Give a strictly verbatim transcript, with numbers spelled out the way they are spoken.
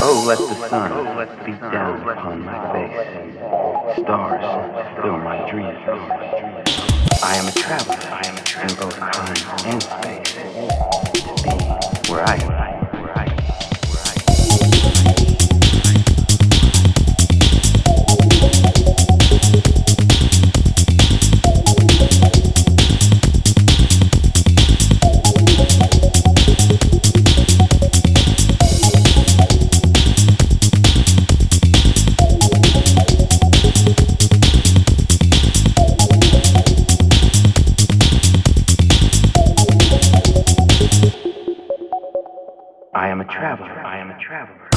Oh, let the sun beat down upon my face. Stars fill my dreams. I am a traveler. I am a traveler in both time and space. To be where I am. Where I am. I am a traveler. I am a traveler.